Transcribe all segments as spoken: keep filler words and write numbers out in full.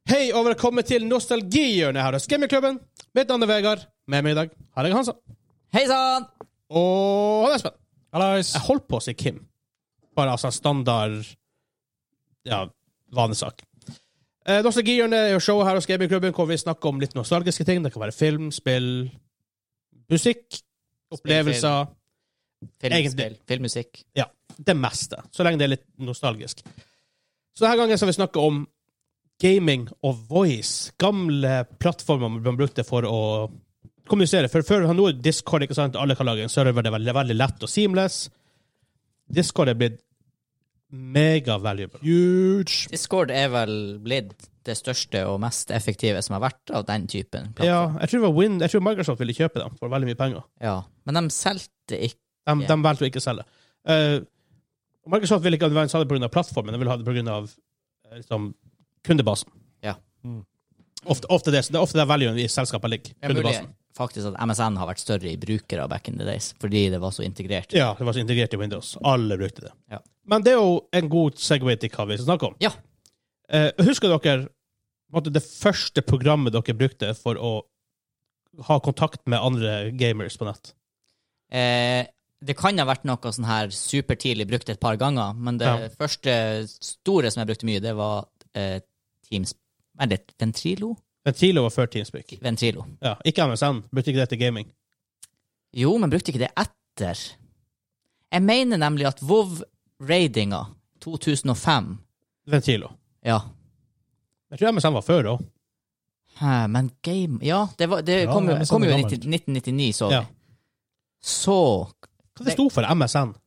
Hei og velkommen til Nostalgihjørnet her hos Gamingklubben. Mitt navn er Vegard. Med meg i dag har jeg Hansa. Hei sann! Og han er Espen. Hallais. Jeg holdt på å si Kim. Bare altså standard, ja, vanesak. Eh, Nostalgihjørnet er jo showet her hos Gamingklubben hvor vi snakker om litt nostalgiske ting. Det kan være film, spill, musikk, opplevelser. Filmspill, filmmusikk. Ja, det meste. Så lenge det er litt nostalgisk. Så denne gangen skal vi snakke om gaming og voice. Gamle plattformer man brukte for å kommunisere. For før har nå Discord, ikke sant? Alle kan lage en server. Det er veldig, veldig lett og seamless. Discord er blitt mega valuable. Huge. Discord er vel blitt det største og mest effektive som har vært av den typen plattform. Ja, jeg tror, det var Win, jeg tror Microsoft ville kjøpe dem for veldig mye penger. Ja, men de solgte ikke. De, de valgte å ikke selge. Uh, Microsoft ville ikke ha det på grunn av plattformen, de ville ha det på grunn av liksom, kundebasen. Ja. Mm. Ofte, ofte det, det er ofte der valuen i selskapet ligger. Det er mulig faktisk at M S N har vært større i brukere back in the days, fordi det var så integrert. Ja, det var så integrert i Windows. Alle brukte det. Ja. Men det er jo en god segway til hva vi skal snakke om. Ja. Uh, husker dere måtte, det første programmet dere brukte for å ha kontakt med andre gamers på nett? Eh, det kan ha vært noe sånn her supertidlig brukt et par ganger, men det Ja. første store som jeg brukte mye, det var eh, Teams... Er det Ventrilo? Ventrilo var før Teamspeak. Ventrilo. Ja, ikke M S N. Brukte ikke det til gaming. Jo, men brukte ikke det etter. Jeg mener nemlig at WoW-raidinga to tusen og fem... Ventrilo. Ja. Jeg tror M S N var før også. Hæ, men game... Ja, det, var, det Ja, kom, jo, M S N kom er jo i gammelt. nitten nittini, så vi. Ja. Så... Hva det sto for M S N?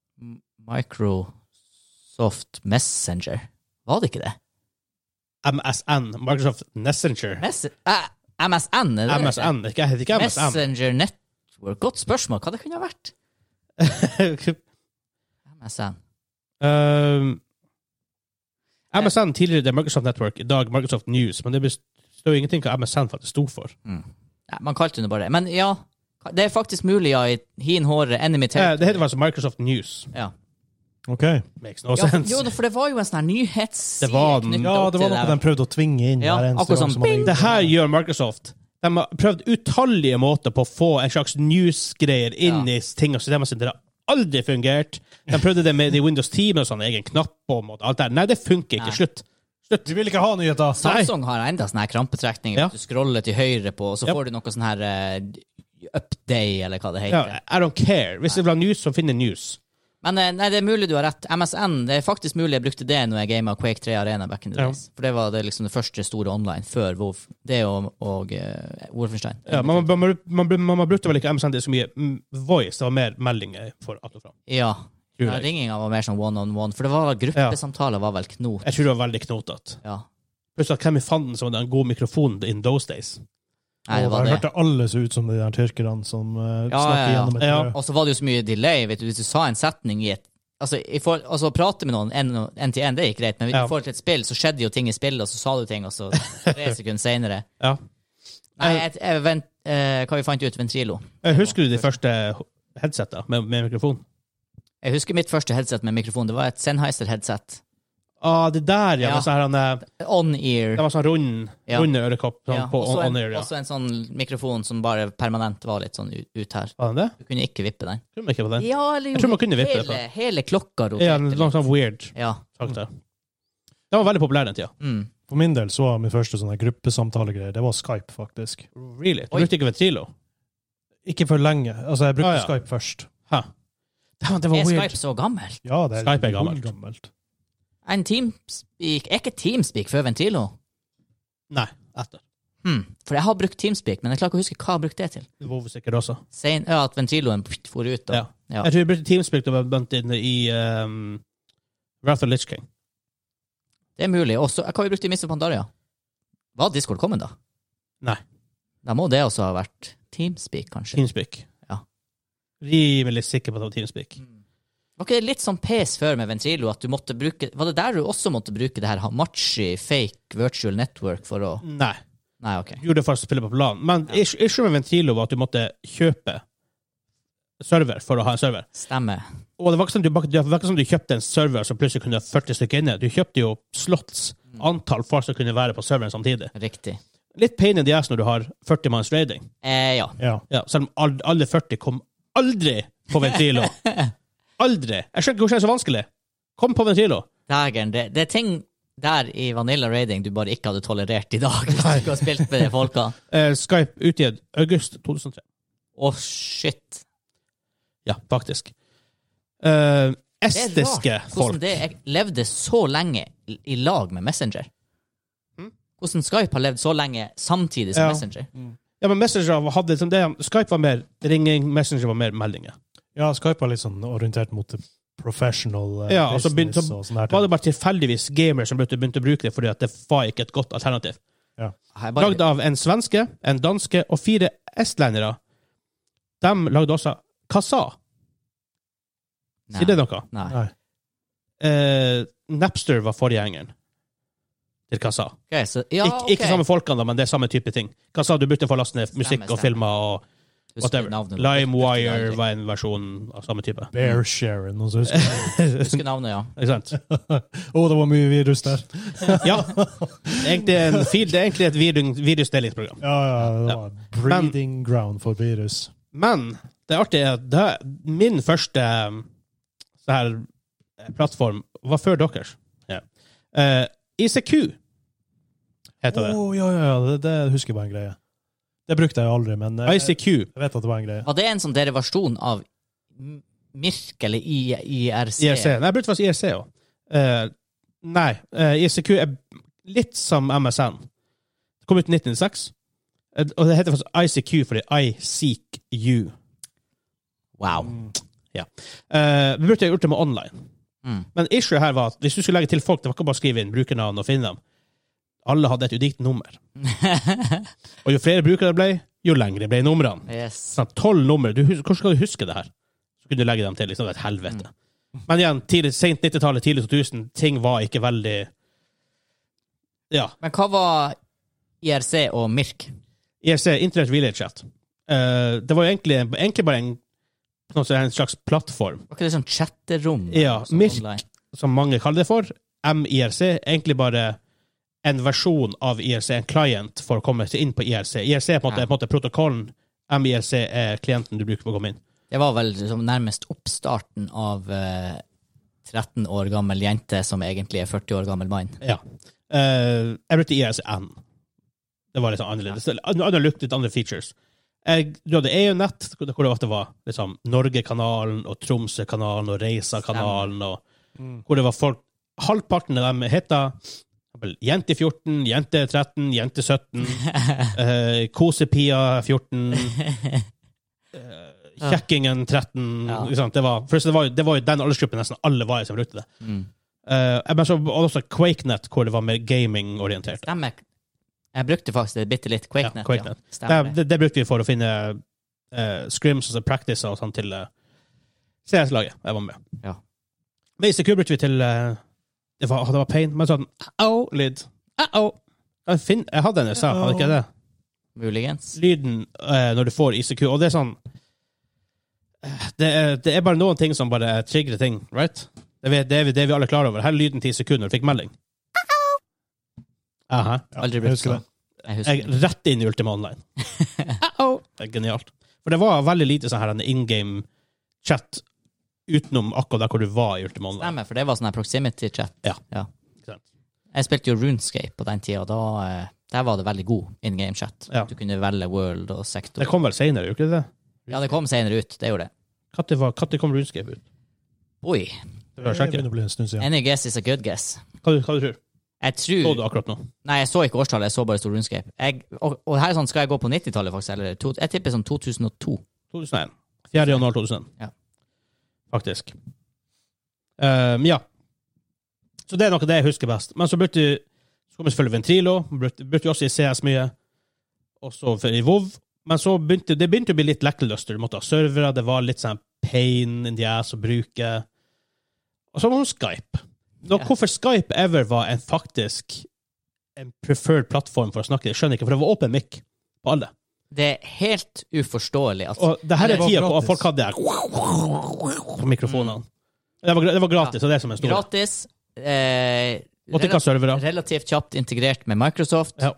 Microsoft Messenger. Var det ikke det? M S N. Microsoft Messenger. Mess eh, M S N, er det M S N. Det heter ikke M S N. Messenger Network. Godt spørsmål. Hva det kunne ha vært? M S N. um, M S N tidligere det er Microsoft Network, i dag Microsoft News, men det står jo ingenting hva M S N faktisk sto for. Mm. Ja, man kalte det bare det. Men ja, det er faktisk mulig, ja, i hin håret, enemy Eh, territory. det heter faktisk Microsoft News. Ja. Ok. Makes no Ja, for, sense. jo, for det var jo en sånn her nyhetsside Det var den. knyttet Ja, opp det til var noe de prøvde å tvinge inn Ja, hver eneste akkurat gang som som man bing. ringte. Det her gjør Microsoft. De har prøvd utallige måter på å få en slags news-greier inn Ja. i ting og systemer sine. Det har aldri fungert. De prøvde det med de Windows ti med sånn egen knapp og alt der. Nei, det funker ikke. Nei. Slutt. Slutt. Vi vil ikke ha nyheter. Samsung har enda sånne her krampetrekninger. Ja. Du scroller til høyre på, og så Ja. får du noe sånn her uh, upday, eller hva det Ja, heter. I don't care. Hvis det vil ha news, så finner news. Men eh, nei, det er mulig du har rett. M S N, det er faktisk mulig jeg brukte det når jeg gamet Quake tre Arena back in the Ja. days. For det var det, liksom det første store online før WoW. Det og, og uh, Wolfenstein. Ja, man, man, man, man, man brukte vel ikke M S N det så mye mm, voice, det var mer meldinger for at og fra. Ja. Tror ja jeg. Ringinga var mer sånn one-on-one, for det var gruppesamtaler var vel knot. Jeg tror det var veldig knotete. Ja. Plutselig at hvem i fanden som hadde en god mikrofon in those days? Nei, det Og var der det. hørte alle så ut som de der tyrkerne som uh, Ja, snakker ja, ja. gjennom et Ja. brød. Og så var det jo så mye delay, vet du. Hvis du sa en setning i et Altså, i for, altså prate med noen en, en til en, det gikk greit, men i Ja. forhold til et spill, så skjedde jo ting i spillet, og så sa du ting, og så tre sekunder senere. Ja. Nei, jeg, jeg vent, eh, hva vi fant ut, Ventrilo. Jeg husker du de første headsetene med, med mikrofon? Jeg husker mitt første headset med mikrofon. Det var et Sennheiser-headset. Ah, det der, ja. Ja. Med sånn her, han, eh, On-ear. det var sånn rund, Ja. runde ørekopp sånn, Ja. på Også on, en, on air, ja. også en sånn mikrofon som bare permanent var litt sånn ut, ut her. Var det det? Du kunne ikke vippe den. Tror man ikke på den? Ja, eller jo, Jeg tror man kunne vippe det hele, hele klokka roterte Ja, noe sånn weird Ja. sagt der. Den var veldig populær den tida. Mm. For min del så var min første sånne gruppesamtalegreier, det var Skype faktisk. Really? Du Oi. brukte ikke Ventrilo? Ikke for lenge. Altså, jeg brukte Ah, ja. Skype først. Hæ? Det var, det var Er weird. Skype så gammelt? Ja, det er Skype er gammelt. gammelt. En Teamspeak Er ikke Teamspeak før Ventrilo? Nei, etter. Hmm. For jeg har brukt Teamspeak, men jeg klarer ikke å huske hva jeg har brukt det til. Det var sikkert også. Sein, ja, at Ventriloen pft, for ut. Da. Ja. Ja. Jeg tror jeg brukte Teamspeak da vi var blant inne i um, Wrath of Lich King. Det er mulig. Også, hva har vi brukt i Mister Pandaria? Var Discord kommet da? Nei. Da må det også ha vært Teamspeak, kanskje. Teamspeak. Ja. Rimelig sikker på at det var Teamspeak. Var ikke det litt sånn pes før med Ventrilo, at du måtte bruke... Var det der du også måtte bruke det her Hamachi fake virtual network for å... Nei. Nei, ok. Gjorde det for å spille på plan. Men issue issue med Ventrilo var at du måtte kjøpe server for å ha en server. Stemmer. Og det var ikke som du, det var ikke som du kjøpte en server som plutselig kunne ha førti stykker inne. Du kjøpte jo slots antall folk som kunne være på serveren samtidig. Riktig. Litt pain in the ass når du har førti manns raiding. Eh, ja. Ja. Ja, selv om all, alle førti kom aldri på Ventrilo. Aldri. Jeg skjønner ikke hvordan det er så vanskelig. Kom på Ventrilo. Dægeren, det, det er ting der i Vanilla Raiding du bare ikke hadde tolerert i dag, hvis du ikke har spilt med de folka. Eh, Skype utgitt august to tusen og tre. Å, oh, shit. Ja, faktisk. Eh, Det estiske er rart folk. hvordan det jeg levde så lenge i, i lag med Messenger. Mm. Hvordan Skype har levd så lenge samtidig som Ja. Messenger. Ja, men Messenger hadde liksom det. Skype var mer ringing, Messenger var mer meldinger. ja, Skype var litt sånn orientert mot det professional eh, Ja, og så business begynte- så og sånne her Var ting. det bare tilfeldigvis gamere som begynte, begynte å bruke det fordi at det var ikke et godt alternativ. Jeg bare, Lagd av en svenske, en danske og fire estlendere. De lagde også Kassa. Sier det noe? Nei. Nei. Eh, Napster var forgjengeren til Kassa. Ok, så, ja, Ik Ikke ok. samme folkene, da, men det er samme type ting. Kassa, du brukte for å laste ned musikk Stemmer, og stemmer. filmer og Husker whatever. navnet. LimeWire Husker var en versjon av samme type. Bearshare, noen som husker det? Husker navnet, ja. Ikke sant? Å, det var mye virus der. Ja. Det er egentlig, en fil, det er egentlig et virus, virusdelingsprogram. Ja, ja, det Ja. var breeding ground for virus. Men det artige er at det, min første um, så her, eh, plattform var før deres. Ja. Eh, I C Q heter det. Å, ja, ja, ja, det, det husker jeg var en greie. Det brukte jeg aldri, men eh, I C Q. jeg vet at det var en greie. Var det en sånn derivasjon av M- Mirk eller I- IRC? I R C. Nei, jeg brukte faktisk I R C òg. Uh, nei, uh, I C Q er litt som M S N. Det kom ut i nitten nittiseks. Uh, og det heter faktisk I C Q fordi I seek you. Wow. Ja. Uh, vi brukte gjort det med online. Mm. Men issue her var at hvis du skulle legge til folk, det var ikke bare å skrive inn brukernavn og finne dem. Alle hadde et unikt nummer. Og jo flere brukere det ble, jo lengre ble numrene. Yes. Sånn, tolv nummer. Du, hus- hvordan skal du huske det her? Så kunne du legge dem til. Liksom, det er et helvete. Men igjen, tidlig, sent nittitallet, tidlig to tusen, ting var ikke veldig... Ja. Men hva var I R C og Mirk? I R C, Internet Relay Chat. Eh, det var jo egentlig, egentlig bare en, noe som er en slags plattform. Var ikke det sånn chatterom? Ja, sånn Mirk, online? som mange kaller det for, M I R C, egentlig bare en versjon av I R C, en client for å komme seg inn på I R C. I R C er på en måte, Ja. er på en måte protokollen, M I R C er klienten du bruker for å komme inn. Det var vel liksom nærmest oppstarten av eh, tretten år gammel jente som egentlig er førti år gammel mann. Ja. Eh, jeg brukte I R C N. Det var litt sånn annerledes. Andre lukt, litt andre features. Jeg, du hadde E U nett, hvor det ofte var liksom Norge-kanalen og Tromsø-kanalen og Reisa-kanalen, og hvor det var folk, halvparten av dem heta Jente fjorten, Jente tretten, Jente sytten, eh, Kosepia fjorten, eh, Kjekkingen tretten, Ja. ikke sant? Det var, for det var, jo- det var jo den aldersgruppen nesten alle var i som brukte det. Mm. Eh, jeg bare så også QuakeNet, hvor det var mer gaming-orientert. Stemmer. Jeg brukte faktisk det bitte litt QuakeNet. Ja, QuakeNet. Ja. Stemmer. Det, det, det brukte vi for å finne uh, scrims, altså practice og sånn til uh, C S-laget. Jeg var med. Ja. Men I C Q brukte vi til uh, det, var, det var pain, men sånn au-lyd. Au! Jeg, finn- jeg hadde en i stad, hadde ikke jeg det? Muligens. Lyden uh, når du får I C Q, og det er sånn uh, det er, det er bare noen ting som bare trigger ting, right? Det er, det er, vi- det er vi alle klar over. Her er lyden til I C Q når du fikk melding. Aha. Ja, Aldri jeg brukt husker sånn. det. Jeg husker Jeg, rett inn i Ultima Online. Au! Det er genialt. For det var veldig lite sånn her en in-game chat utenom akkurat der hvor du var i Ultima Online. Stemmer, for det var sånn her proximity-chat. Ja. Ja. Ikke sant? Jeg spilte jo RuneScape på den tida, og da, eh, der var det veldig god in-game-chat. Ja. Du kunne velge world og sektor. Det kom vel senere, gjorde det ikke det? Ja, det kom senere ut, det gjorde det. Når var- når kom RuneScape ut? Oi, Det vil jeg Det sjekke. begynner å bli en stund siden. any guess is a good guess. Hva, du- hva du tror Jeg Så tror... du akkurat nå? Nei, jeg så ikke årstallet, jeg så bare stor RuneScape. Jeg, og, og her er sånn, skal jeg gå på nittitallet faktisk, eller to, jeg tipper sånn to tusen og to. to tusen og en. fjerde januar to tusen og en. Ja. Faktisk. Um, ja. Så det er noe det jeg husker best. Men så brukte så kom selvfølgelig Ventrilo, brukte, brukte også i C S mye, og så for- i WoW. Men så begynte det begynte å bli litt lackluster. Du måtte ha servere, det var litt sånn pain in the ass å bruke. Og så var det Skype. Nå, Ja. Hvorfor Skype ever var en faktisk en preferred plattform for å snakke, jeg skjønner ikke, for det var åpen mic på alle. Det er helt uforståelig at... Og det her Det er var tida på at gratis. folk hadde på mikrofonene. Det var, det var gratis, og det er som er stor. Gratis, eh, Og til hva servere. relativt kjapt integrert med Microsoft. Ja.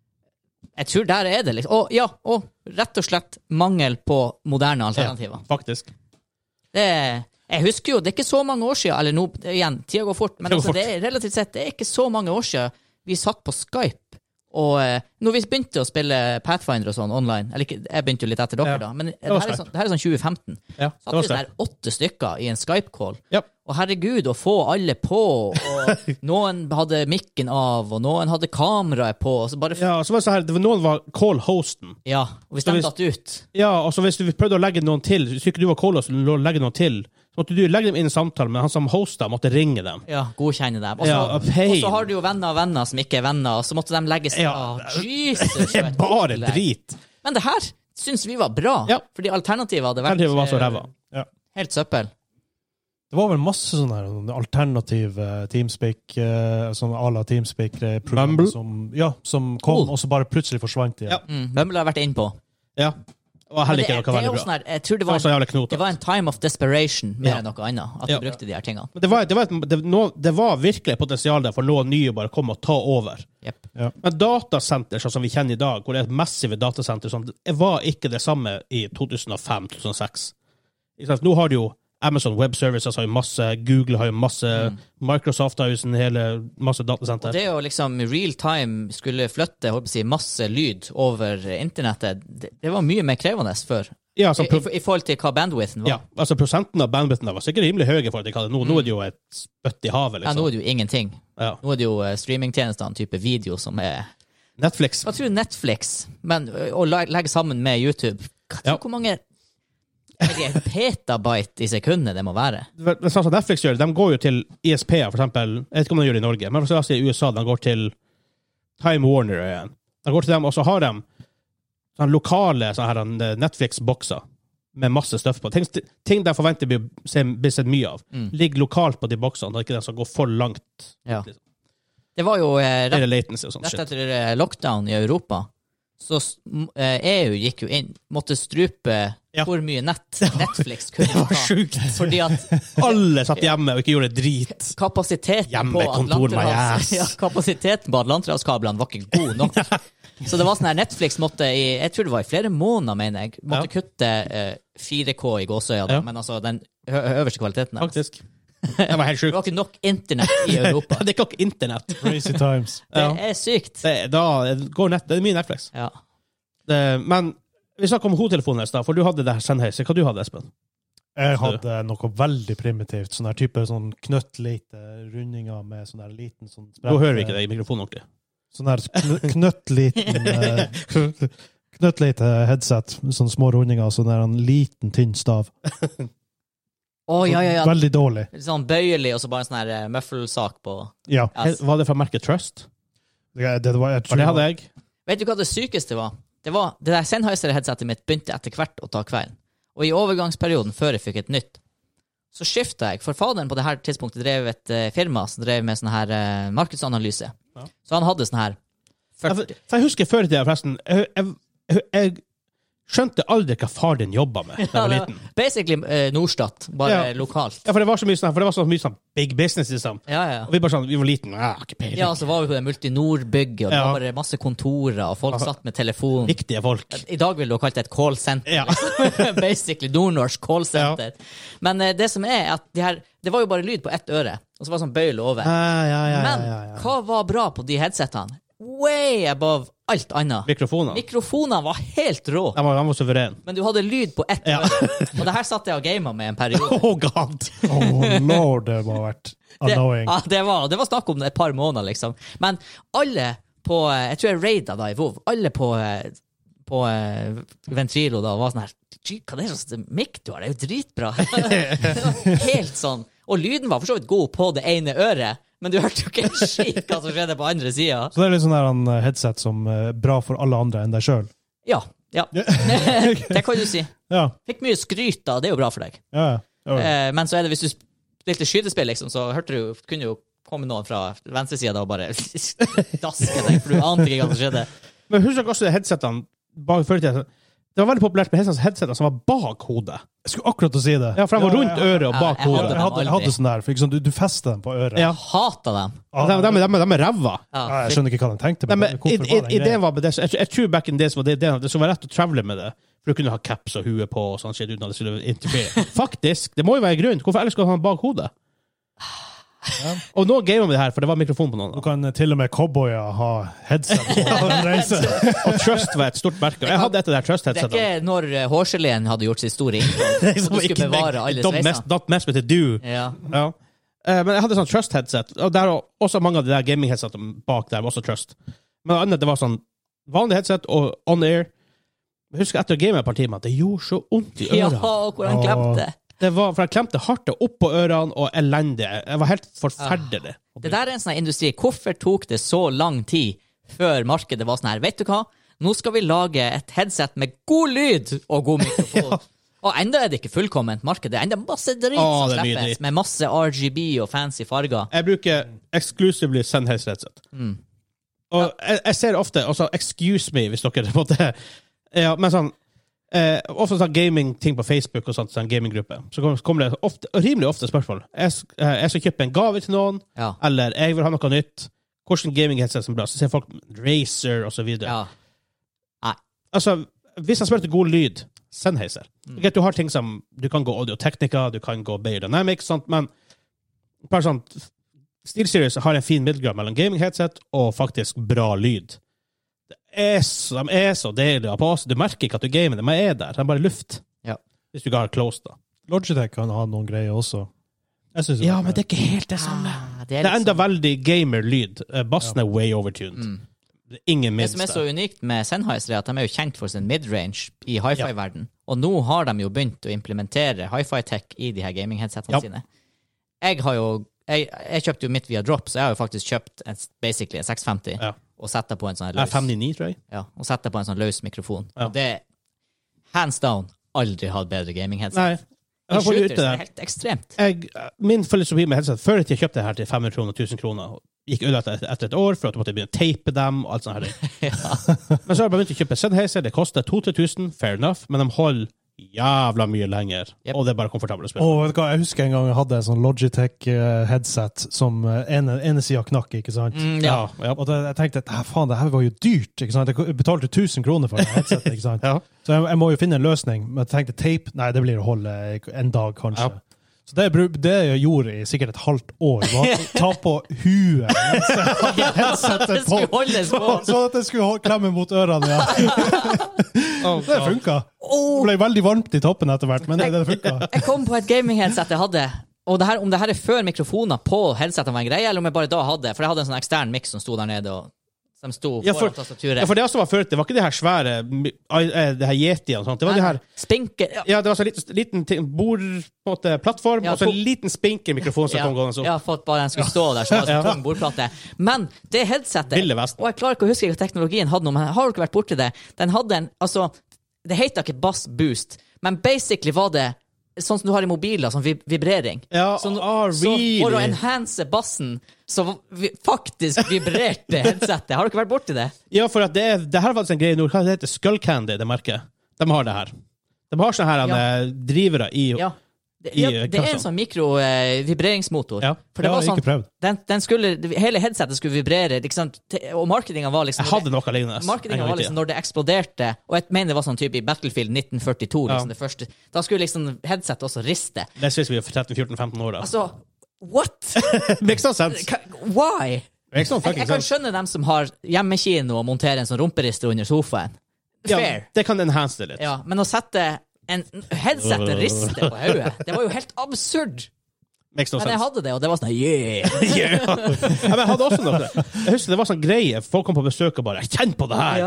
Jeg tror der er det liksom. Og ja, og rett og slett mangel på moderne alternativer. Ja, faktisk. Det er, jeg husker jo, det er ikke så mange år siden, eller nå, igjen, tida går fort, men går altså, fort. det er relativt sett, det er ikke så mange år siden vi satt på Skype, og eh, når vi begynte å spille Pathfinder og sånn online, eller ikke, jeg begynte jo litt etter dere Ja, da, men det, var her er sånn, det her er sånn tjue femten. Ja, det Satt var vi sånn sterkt. her åtte stykker i en Skype-call, Ja. og herregud, å få alle på, og noen hadde mikken av, og noen hadde kameraet på, og så bare, ja, Ja, så var det så her, det var noen var call-hosten. og vi Så hvis- stemte at ut. Ja, altså hvis du prøvde å legge noen til, hvis ikke du var call-host, eller legge noen til, så måtte du legge dem inn i samtalen, men han som hosta måtte ringe dem. Ja, godkjenne dem. Og så, Ja, pain. og så har du jo venner av venner som ikke er venner, og så måtte de legges Ja. av. Jesus, Det er bare opplegg. drit. Men det her syns vi var bra, Ja. fordi alternativet hadde vært Alternativet var så eh, ræva. Ja. helt søppel. Det var vel masse sånne her sånne alternative Teamspeak, eh, sånn à la Teamspeak-programmer Bumble? som, ja, som kom, Oh. og så bare plutselig forsvant de. Ja. Mm, Bumble har jeg vært inne på. Ja. Og Men heller det, ikke det noe er jo veldig sånn bra. her, jeg tror det Det var, var så en, jævlig knotete. det var en time of desperation mer Ja. enn noe annet, at Ja. du brukte de her tingene. Men det var, det, var et, det, nå, det var virkelig potensial der for noen nye bare komme og ta over. Yep. Men datasenter sånn som vi kjenner i dag, hvor det er et massive datasenter, sånn, det var ikke det samme i to tusen og fem til to tusen og seks. Ikke sant? Nå har du jo Amazon Web Services har jo masse, Google har jo masse, Mm. Microsoft har jo sin hele masse datasenter. Og det å liksom i real time skulle flytte holdt på å si, masse lyd over internettet, det, det var mye mer krevende før. Ja, I, altså, i, pro I forhold til hva bandwidthen var. ja, altså prosenten av bandwidthen var sikkert rimelig høy i forhold til hva det er nå. Nå er det jo et spøtt i havet, Ja, nå liksom. er det jo ingenting. Ja. Nå er det jo eh, streamingtjenestene, type video, som er Netflix. Hva tror du Netflix, men ø, å la- legge sammen med YouTube? Hva tror Ja. du hvor mange er det petabyte i sekundet det må være? Men sånn som Netflix gjør, de går jo til I S P-er, for eksempel. Jeg vet ikke om de gjør det i Norge, men for eksempel i U S A, de går til Time Warner igjen. De går til dem, og så har de sånne lokale sånne her Netflix-bokser med masse støff på. Ting, ting de forventer blir se- blir sett mye av. Mm. Ligger lokalt på de boksene, da ikke de skal gå for langt. Ja. Det var jo eh, Det rett, er latency og sånt rett shit. etter eh, lockdown i Europa, så s- m- eh, E U gikk jo inn, måtte strupe Ja. hvor mye nett Netflix kunne Det var ta. sjukt. Fordi at Alle satt hjemme og ikke gjorde drit. kapasiteten på Hjemmekontor, my Atlanterhavs- ass. ja, kapasiteten på Atlanterhavskablene var ikke god nok. Så det var sånn her Netflix måtte i jeg tror det var i flere måneder, mener jeg, måtte kutte eh, fire K i gåsøya, da, Ja. men altså den ø øverste kvaliteten. der. Faktisk. Det var helt Det sjukt. var ikke nok internett i Europa. Det er ikke internett. Crazy times. Det Ja. er sykt. Det, da går nett. Det er mye Netflix. Ja. Det, men vi snakket om hodetelefonen i stad, for du hadde det her Sennheiser. Hva du hadde, Espen? Jeg hadde noe veldig primitivt, sånn her type sånn knøttlite rundinger med sånn her liten sånn Nå hører vi ikke det i mikrofonen ordentlig. Sånn her kn- knøttliten eh, knøttlite headset, sånne små rundinger, sånn der en liten, tynn stav. Å, ja, ja, ja. Veldig dårlig. Litt sånn bøyelig, og så bare en sånn her eh, møffelsak på. Ja. Ja. Var det fra merket Trust? Det, det var, jeg For tror det hadde jeg. Vet du hva det sykeste var? Det var, det der Sennheiser-headsetet mitt begynte etter hvert å ta kvelden. Og i overgangsperioden, før jeg fikk et nytt, så skiftet jeg. For faderen på det her tidspunktet drev et uh, firma som drev med sånn her uh, markedsanalyse. Ja. Så han hadde sånn her Ja, for, for jeg husker før i tida, forresten, jeg, jeg, jeg, jeg skjønte aldri hva far din jobba med da jeg var liten. Basically uh, Norstat, bare Ja. lokalt. Ja, for det var så mye sånn, for det var så mye sånn big business, liksom. Ja, ja. Og vi bare sånn, vi var liten, ja, ikke peiling. Ja, så var vi på det Multinor-bygget, og det Ja. var bare masse kontorer, og folk satt med telefon. Viktige folk. I dag ville du ha kalt det et callsenter. Ja. Basically nordnorsk callsenter. Men eh, det som er at de her, det var jo bare lyd på ett øre, og så var det sånn bøyle over. Ja, ja, ja, Men ja, ja. hva var bra på de headsetene? Way above alt annet. Mikrofoner. Mikrofonene var helt rå, Han var, han var suveren. men du hadde lyd på ett Ja. øre. Og det her satt jeg og gamet med en periode. Oh god! Oh lord, det må ha vært Det, annoying. ja, det, var, det var snakk om et par måneder, liksom. Men alle på Jeg tror jeg raida da i WoW. Alle på, på uh, Ventrilo da var sånn her Gee, hva er det slags mic du har? Det er jo dritbra. Det var helt sånn. Og lyden var for så vidt god på det ene øret, men du hørte jo ikke en skit hva som skjedde på andre sida. Så det er litt sånn der en headset som er bra for alle andre enn deg sjøl. Ja. ja. Det kan du si. Ja. Fikk mye skryt da, det er jo bra for deg. Ja. ja. Eh, men så er det hvis du spilte skytespill, liksom, så hørte du, kunne jo komme noen fra venstresida og bare daske deg, for du ante ikke hva som skjedde. Men husk dere også de headsetene bak før i tida. Det var veldig populært med headsetene som var bak hodet. Jeg skulle akkurat å si det. Ja, for de var rundt øret og Ja, bak jeg hadde hodet. Jeg hadde, jeg hadde sånn der, for ikke sant, du, du fester den på øret. Ja. Hata dem. Ah, De, de, de, de, de er ræva. Ja, ja, jeg skjønner ikke hva de tenkte, Nei, men men hvorfor i- var i- den Ideen greia? var med det, så jeg, jeg tror back in days var det, det, det skulle være rett å travle med det. For du kunne ha caps og hue på og sånn shit uten at det skulle interfere. Faktisk, det må jo være grunn. Hvorfor ellers skal du ha den bak hodet? Ja. Og nå gamer vi det her, for det var mikrofon på Nå noen. kan til og med cowboyer ha headset på en reise. Og Trust var et stort merke. Jeg hadde et av de Det er Trust-headsetene. ikke når eh, hårgelén hadde gjort sitt store inntog, Det er og som du skulle ikke- bevare alle Don't mess, sveisene. don't mess with the do. Ja. Ja. Eh, men jeg hadde sånn Trust-headset, og der var også mange av de der gaming-headsetene bak der var også Trust. Men annet, det var sånn vanlig headset og on-air. Jeg husker etter å game et par timer, det gjorde så vondt i ja, ørene. hvor han glemte. Det var, for jeg klemte hardt opp på ørene, og elendig. Det var helt forferdelig. Det der er en sånn industri. Hvorfor tok det så lang tid før markedet var sånn her? Vet du hva? Nå skal vi lage et headset med god lyd og god mikrofon. Og enda er det ikke fullkomment marked. Det er enda masse dritt Å, som det er mye slippes, dritt. med masse R G B og fancy farger. Jeg bruker exclusively Sennheiser headset. Mm. Og jeg, jeg ser ofte, altså, excuse me, hvis dere på en måte, ja, men sånn, eh, ofte sånn gaming-ting på Facebook og sånt, sånn gaminggruppe, så kommer, kommer det ofte, rimelig ofte spørsmål. Jeg, sk- eh, jeg skal kjøpe en gave til noen, Ja. eller jeg vil ha noe nytt. Hvordan gaming-headset som er bra? Så ser folk Razer og så videre. Ja. Altså, hvis jeg spør til god lyd, Sennheiser. Mm. Greit, du har ting som, du kan gå Audio Technica, du kan gå Beijer Dynamics, sant, men bare sånn, SteelSeries har en fin middelgrad mellom gaming-headset og faktisk bra lyd. Det er så, de er så deilige å ha på oss. Du merker ikke at du gamer, de er der. De er bare luft. Ja. Hvis du ikke har close, da. Logitech kan ha noen greier også. Jeg synes Ja, men det er ikke helt det samme. Ah, det Det er er enda liksom, veldig gamer-lyd. Eh, Bassen er way overtuned. mm. Det er ingen Det som er minste. så unikt med Sennheiser, er at de er jo kjent for sin midrange i hi-fi-verden. Og nå har de jo begynt å implementere hi-fi-tech i de her gaming-headsetene Ja. sine. Jeg har jo jeg, jeg kjøpte jo mitt via Drop, så jeg har jo faktisk kjøpt en, basically en seks femti Ja. og sett det på en sånn her Det er løs, fem nittioni, tror jeg. ja, og sett det på en sånn løs mikrofon. Ja. Og det hands down aldri hatt bedre gaming-headset. Nei. Jeg har I funnet ut shooters det er der. helt ekstremt. Jeg, min filosofi med headset, før jeg kjøpte det her til fem hundre kroner, tusen kroner, og gikk ødelagt etter, etter et år, for at du måtte begynne å tape dem, og alt sånt her. Men så har jeg bare begynt å kjøpe Sennheiser, det koster to til tre tusen, fair enough, men de holder jævla mye lenger, Yep. og det er bare komfortabelt å spille. Og vet du hva, jeg husker en gang jeg hadde en sånn Logitech-headset som eh, ene, ene siden knakk, ikke sant? Mm, ja. ja. Og det, jeg tenkte, "Hæ, faen, det her var jo dyrt, ikke sant? Jeg betalte tusen kroner for det headsetet, ikke sant? Ja. Så jeg, jeg må jo finne en løsning, men jeg tenkte tape, nei, det blir å holde en dag, kanskje. Ja. Så det, jeg bru- det jeg gjorde i sikkert et halvt år, var å ta på huet mens jeg hadde headsetet Det på, skulle holdes på. så at det skulle hol- klemme mot ørene, ja. Oh, Det funka. Oh, Det ble veldig varmt i toppen etter hvert, men det, det funka. jeg kom på et gaming-headset jeg hadde. Og det her, om det her er før mikrofoner på headsetet var en greie, eller om jeg bare da hadde. For jeg hadde en sånn ekstern miks som sto der nede, og som sto Ja, for- foran tastaturet. Ja, for det som var før, det var ikke de her svære, mi- eh, det her Yetiene og sånt, det var de her, Spinker ja, ja, det var så liten, liten ting- bord, på en måte, plattform, Ja, og så en to- liten spinker mikrofon som ja, kom gående opp. ja, for at bare den skulle stå der som var Ja. en tung bordplate. Men det headsetet Ville Vesten. Og jeg klarer ikke å huske hva teknologien hadde noe, men har dere vært borti det? Den hadde en Altså, det heter ikke bass boost, men basically var det sånn som du har i mobiler, sånn vib vibrering. Ja, Så, ah, så for å really? enhance bassen, så vi, faktisk vibrerte headsetet. Har dere vært borti det? Ja, for at det, er, det her er faktisk en greie nå, hva det heter Skull Candy, det merket. De har det her. De har sånne her Ja. eh, drivere i, Ja. Det, I, ja, eh, det er en kassen. sånn mikro-vibreringsmotor. Ja. For det Ja, var jeg har sånn ikke prøvd. den, den skulle, hele headsetet skulle vibrere, ikke sant? Te- og marketinga var liksom Jeg hadde noe lignende. en Marketinga gang i var tiden. liksom når det eksploderte, og jeg mener det var sånn type i Battlefield nitten førtito, liksom Ja. det første. Da skulle liksom headset også riste. Det synes vi er for tretten fjorten femten år da. Altså, what? Makes no sense. Ka- Why? Makes no Jeg, jeg fucking kan sense. skjønne dem som har hjemmekino og monterer en sånn rumperister under sofaen. Ja, Fair. det kan enhance det litt. Ja, men å sette en headsetet riste på hodet, det var jo helt absurd. Makes no Men jeg sense. hadde det, og det var sånn yeah. Ja. Ja, men jeg hadde også noe. Jeg husker det var sånn greie. Folk kom på besøk og bare Kjenn på det her! Ja.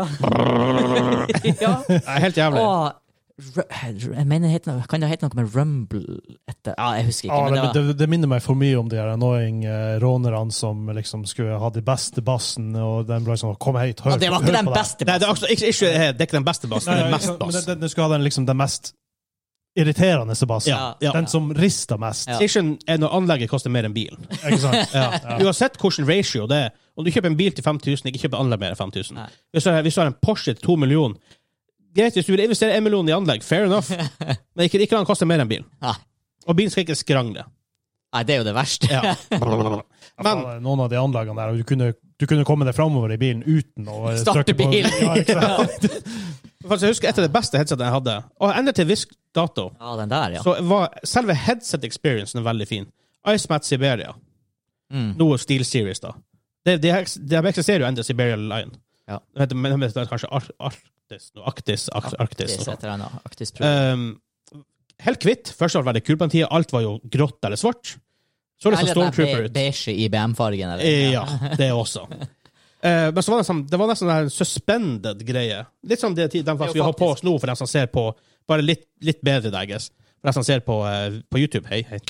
ja. Det er helt jævlig. Og Ru- jeg mener, het noe- kan det hete noe med Rumble etter? Ja, jeg husker ikke. Ja, men det det, var, det, det minner meg for mye om de her annoying uh, rånerne som liksom skulle ha de beste bassen, og den ble sånn, kom hit, hør, ja, det var ikke hør den på det. beste Nei, det er, bassen. også, ikke, ikke, det er ikke den beste bassen, Nei, det er nei, mest men bass. den, den, den skulle ha den, liksom, den mest irriterende bassen. Ja, ja. Den som rister mest. Ja. Station er når anlegget koster mer enn bilen. Ikke sant? Ja. Uansett hvilken ratio det er. Om du kjøper en bil til fem tusen, ikke kjøper anlegg mer enn fem tusen. Nei. Hvis du har, hvis du har en Porsche til to millioner, greit, hvis du vil investere en million i anlegg, fair enough. Men ikke, ikke la den koste mer enn bilen. Nei. Og bilen skal ikke skrangle. Nei, det er jo det verste. Ja. Men noen av de anleggene der, og du kunne, du kunne komme deg framover i bilen uten å Starte trykke på- bilen. Ja, ikke sant? Faktisk, jeg husker et av de beste headsetene jeg hadde, og enda til viss dato, Ja, den der, ja. så var selve headset-experiencen veldig fin. Icemat Siberia. Mm. Noe Steel Series, da. Det, det, det eksisterer jo enda Siberia Line. Ja. Det heter, men det heter kanskje Ar Arktis, noe Arktis, Ar Arktis. Det noe sånt. setter en Arktis prøve. Um, helt kvitt. Først var det veldig kult på den tida. Alt var jo grått eller svart. Så det som Stormtrooper ut. Beige i B M-fargen, eller? Eh, Ja, det også. Uh, men så var det, sånn, det var nesten en suspended greie. Litt som det de faktisk vi har på oss nå, for dem som ser på bare litt, litt bedre, I guess. For dem som ser på, uh, på YouTube. Hei, hei.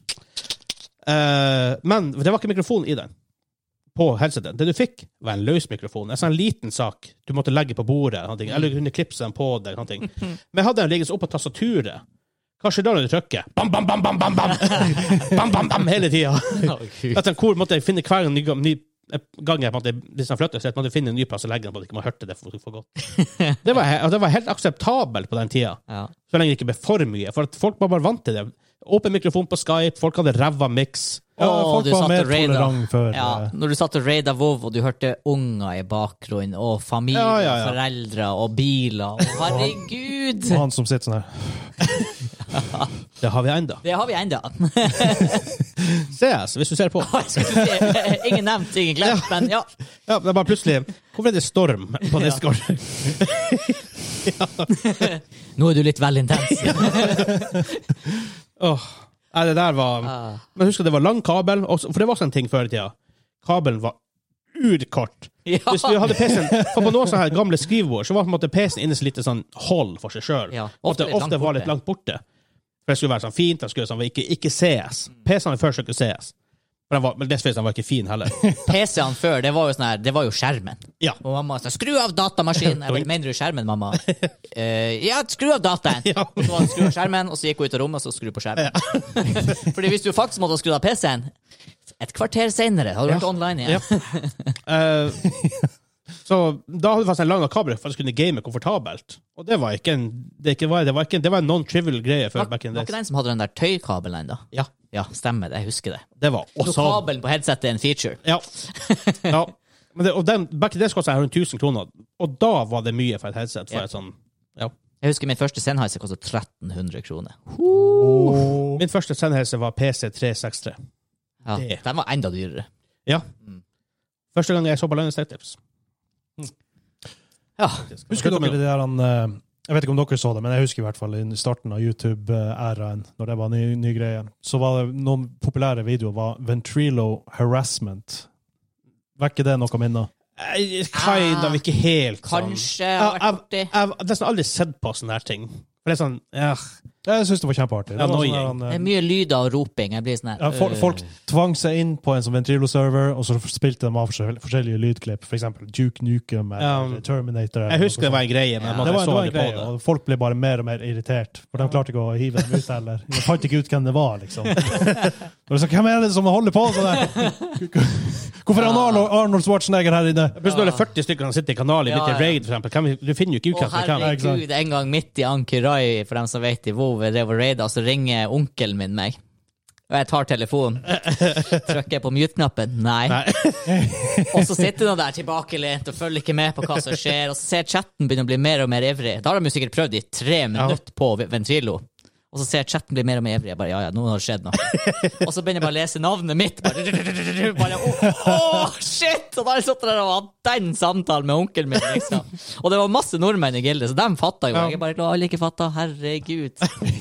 Uh, men det var ikke mikrofon I den. På headsetet. Det du fikk, var en løs mikrofon. En sånn liten sak du måtte legge på bordet, sånn ting, eller kunne klipse den på deg. Sånn ting. Men jeg hadde den liggende opp på tastaturet. Kanskje da når du trykker bam, bam, bam, bam, bam, bam, bam, bam, bam hele tida. Hvor måtte jeg finne hver ny, ny gang jeg måtte, hvis han flytter seg, måtte jeg finne en ny plass og legge den på at ikke man hørte det for, for godt. Det var, det var helt akseptabelt på den tida. Ja. Så lenge det ikke ble for mye. For at folk var bare vant til det. Åpen mikrofon på Skype, folk hadde ræva mix. Ja, Åh, folk du var satt mer og raida. tolerant før. Ja, eh, når du satt og raida WoW, og du hørte unger I bakgrunnen, og familie, Ja, ja, ja. foreldre, og biler, og herregud! Og han som sitter sånn her. Det har vi enda. Det har vi enda. C S, hvis du ser på. Jeg skulle si, ingen nevnt, ingen glemt, men ja. Ja, det er bare plutselig Hvorfor er det storm på Discord? Nå er du litt vel intens. Åh, nei, det der var Ah. Men husk at det var lang kabel, også, for det var også en ting før I tida. Kabelen var urkort. Ja. Hvis du hadde P C-en For på noen sånne her gamle skrivebord, så var på en måte P C-en inne så lite sånn hold for seg sjøl. Ja, ofte ofte litt ofte langt var litt borte. langt borte. For det skulle være sånn fint, det skulle være sånn, ikke, ikke sees. P C-en før skulle ikke sees. For den var, men dessverre den var ikke fin heller. P C-ene før, det var jo sånn her, det var jo skjermen. Ja. Og mamma sa, skru av datamaskinen. Jeg bare, mener du skjermen, mamma? Eh, ja, skru av dataen. Ja. Og så var det skru av skjermen, og så gikk hun ut av rommet, og så skru på skjermen. Fordi hvis du faktisk måtte skru av P C-en, et kvarter senere, hadde du Ja. vært online igjen. Ja. Eh, så da hadde du faktisk en lang nok kabel for at du kunne game komfortabelt. Og det var ikke en Det, ikke var, det var, ikke en, det var en non-trivial greie før Var, back in var the ikke days. den som hadde den der tøykabelen da? Ja, Ja, stemmer det, jeg husker det. det var Så også kabelen på headsetet er en feature. Ja. ja. Men det, og den, back in the days kostet jeg rundt tusen kroner, og da var det mye for et headset. For Ja. et sånn, ja. Jeg husker min første Sennheiser kostet tretten hundre kroner. Oh. Min første Sennheiser var P C tre seks tre. Ja, Det. den var enda dyrere. Ja. Mm. Første gang jeg så på Landestektips. Ja, Husker dere det der han eh, Jeg vet ikke om dere så det, men jeg husker i hvert fall i starten av YouTube-æraen, når det var ny, ny greie, så var det noen populære videoer var Ventrilo Harassment. Var ikke det noe minner? Eh, Kind of, ikke helt sånn. kanskje Jeg har vært jeg- borti. jeg har nesten aldri sett på sånne her ting. For det er sånn, ja. Jeg synes det var kjempeartig. Det var sånn Annoying. der han, Det eh, er mye lyder og roping. Jeg blir sånn her. ja, folk, øh. folk tvang seg inn på en sånn Ventrilo-server, og så spilte de av forskjell- forskjellige lydklipp, for eksempel Duke Nukem eller Ja. Terminator. eller Jeg noe husker det var en greie, men Ja. jeg Det var, så det var aldri en på greie, det. og folk ble bare mer og mer irritert, for de klarte ikke å hive dem ut heller. De fant ikke ut hvem det var, liksom. Og så, hvem er det som holder på sånn der? Hvorfor er han Arnold, Arnold Schwarzenegger her inne? Plutselig er det førti stykker som sitter i kanalen Ja, midt i ja. raid, for eksempel. Hvem- Du finner jo ikke ut Å, hvem som er hvem. ikke sant? herregud, en gang midt i Ankirai, for dem som vet i WoW, jeg drev og raida, så ringer onkelen min meg. Og jeg tar telefonen. Trykker på mute-knappen. Nei. Nei. Og så sitter han der tilbakelent og følger ikke med på hva som skjer, og så ser chatten begynne å bli mer og mer ivrig. Da har de jo sikkert prøvd i tre minutter på Ventrilo. Og så ser chatten bli mer og mer ivrig. Jeg bare, ja, ja, nå har det skjedd noe. Og så begynner jeg bare å lese navnet mitt. Bare, bare åh, åh, shit! Og da har jeg sittet der og hatt den samtalen med onkelen min, liksom. Og det var masse nordmenn i gildet, så de fatta jo. Ja. Jeg bare, alle ikke fatta, herregud.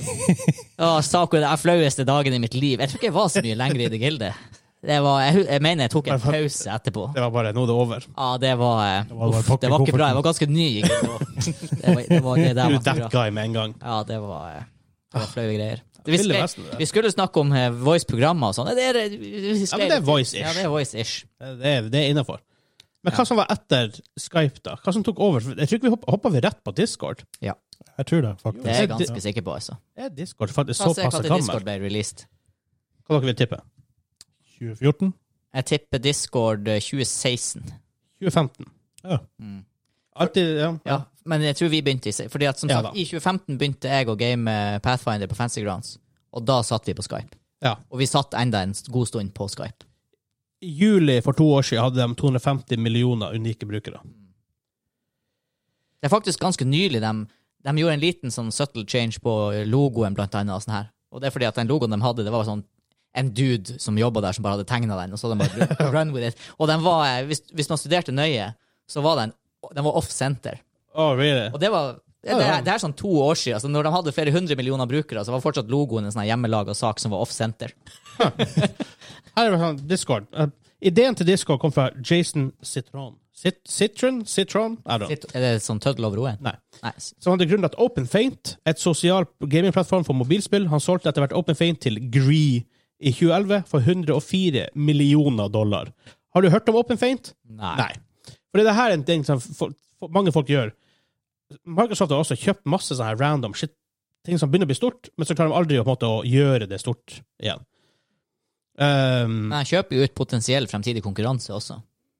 Åh, Saco, det er flaueste dagen i mitt liv. Jeg tror ikke jeg var så mye lenger i det gildet. Det var, jeg, jeg mener jeg tok en pause etterpå. Det var bare, nå er det over. Ja, det var, eh, var uff, bare det var ikke bra. Jeg var ganske ny i gildet. Det var, det var, det der Du var er ikke that bra. guy med en gang. Ja, det var, eh, det var flaue greier. Vi, Ville skre, Vesten, det. vi skulle snakke om eh, voice-programmer og sånn. Det er, vi Ja, men det er voice-ish. Ja, det er voice-ish. Det er, det er innenfor. Men hva som var etter Skype, da? Hva som tok over? Jeg tror ikke vi hoppa, hoppa vi rett på Discord. Jeg tror det, faktisk. Det er jeg ganske sikker på, altså. Er Discord faktisk Hva sier såpass hva til gammel? Discord ble released? Hva dere vil tippe? tjue fjorten? Jeg tipper Discord eh, tjue seksten. tjue femten. Ja. Mm. Alltid, ja. Ja, Men jeg tror vi begynte i Fordi at som Ja, sagt, da. i tjue femten begynte jeg å game Pathfinder på Fantasy Grounds, og da satt vi på Skype. Ja. Og vi satt enda en god stund på Skype. I juli for to år siden hadde de to hundre og femti millioner unike brukere. Det er faktisk ganske nylig de, de gjorde en liten sånn subtle change på logoen blant annet og sånn her. Og det er fordi at den logoen de hadde, det var sånn en dude som jobbet der som bare hadde tegnet den, og så hadde de bare run with it. Og den var, hvis, hvis man studerte nøye, så var den, den var off-center. Oh, really? Og det var, det, det, er, det er sånn to år siden, altså når de hadde flere hundre millioner brukere, så var fortsatt logoen en sånn hjemmelaget sak som var off-center. Her er det sånn Discord. Uh, ideen til Discord kom fra Jason Citron. Cit Citron? Citron? I don't know. Sitt, er det sånn tøddel over O-en? Nei. Nei. Så han hadde grunnlagt OpenFaint, et sosial gamingplattform for mobilspill. Han solgte etter hvert OpenFaint til Gree i tjue elleve for hundre og fire millioner dollar. Har du hørt om OpenFaint? Nei. Nei. Fordi det her er en ting som for, for mange folk gjør. Microsoft har også kjøpt masse sånne her random shit, ting som begynner å bli stort, men så klarer de aldri å, på en måte, å gjøre det stort igjen. Um, Men jeg kjøper jo ut potensiell fremtidig konkurranse også.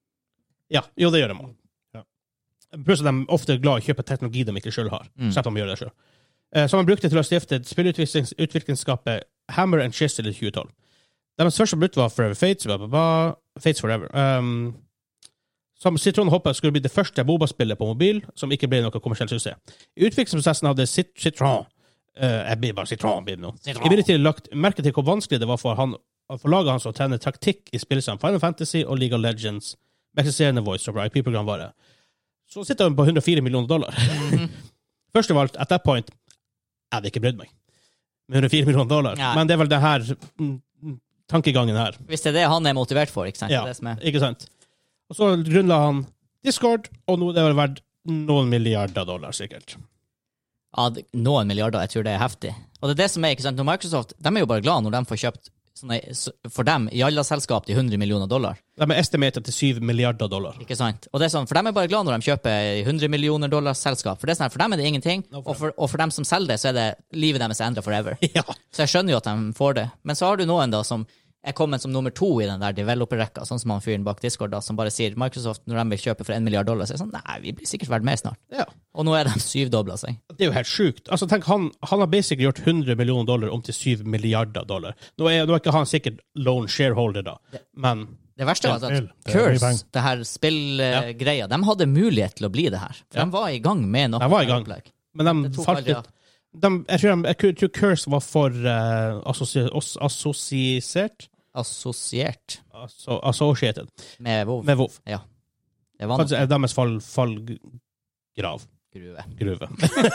ja, jo, det gjør de. Ja. Pluss at de ofte er glad i å kjøpe teknologi de ikke selv har. Mm. Slett om å gjøre det selv. Uh, som han brukte til å stifte spillutviklingsskapet Hammer and Chisel i tjue tolv. Deres første brukt var Forever Fates, blah, blah, blah. Fates Forever. Um, som Citron håpet skulle bli det første MOBA-spillet på mobil som ikke ble noe kommersiell suksess. I utviklingsprosessen hadde Cit Citron uh, jeg blir bare Citron, blir det nå. Citron. I virkelig lagt merke til hvor vanskelig det var for han for laget hans å trene taktikk i spill som Final Fantasy og League of Legends med eksisterende voice over I P-programvare. Så sitter han på hundre og fire millioner dollar. Mhm. Først og alt, at that point, jeg hadde ikke brydd meg. Med hundre og fire millioner dollar. Ja. Men det er vel det her mm, tankegangen her. Hvis det er det han er motivert for, ikke sant? Ja, Det som er. ikke sant? Og så grunnla han Discord, og nå det er vel verdt noen milliarder dollar, sikkert. Ja, det- noen milliarder, jeg tror det er heftig. Og det er det som er, ikke sant? Når Microsoft, de er jo bare glad når de får kjøpt sånne, så- for dem, i alle selskap til hundre millioner dollar. De er estimert til syv milliarder dollar. Ikke sant? Og det er sånn, for dem er bare glad når de kjøper hundre millioner dollars selskap. For det er sånn, for dem er det ingenting. No, for Og for, og for dem som selger det, så er det livet deres er endret forever. Ja. Så jeg skjønner jo at de får det. Men så har du noen da som er kommet som nummer to i den der developer-rekka, sånn som han fyren bak Discord da, som bare sier Microsoft, når de vil kjøpe for en milliard dollar, så er det sånn, nei, vi blir sikkert verdt mer snart. ja. Og nå er de syvdoblet seg. Det er jo helt sjukt. Altså, tenk, han, han har basically gjort hundre millioner dollar om til syv milliarder dollar. Nå er, nå er ikke han sikkert lone shareholder da, men Det verste Ja, var at spill. Det er mye Curse, penger. det her spillgreia, de hadde mulighet til å bli det her. For Ja. de var i gang med noe. De var i gang. opplegg. Men de Det tok falt aldri litt. De, jeg, tror de, jeg tror Curse var for uh, assosi, oss- assosiert Assosiert Asso, Associated med WoW. med WoW. Ja. Det var Kanskje noe er deres fall, fallgrav. gruve. Gruve.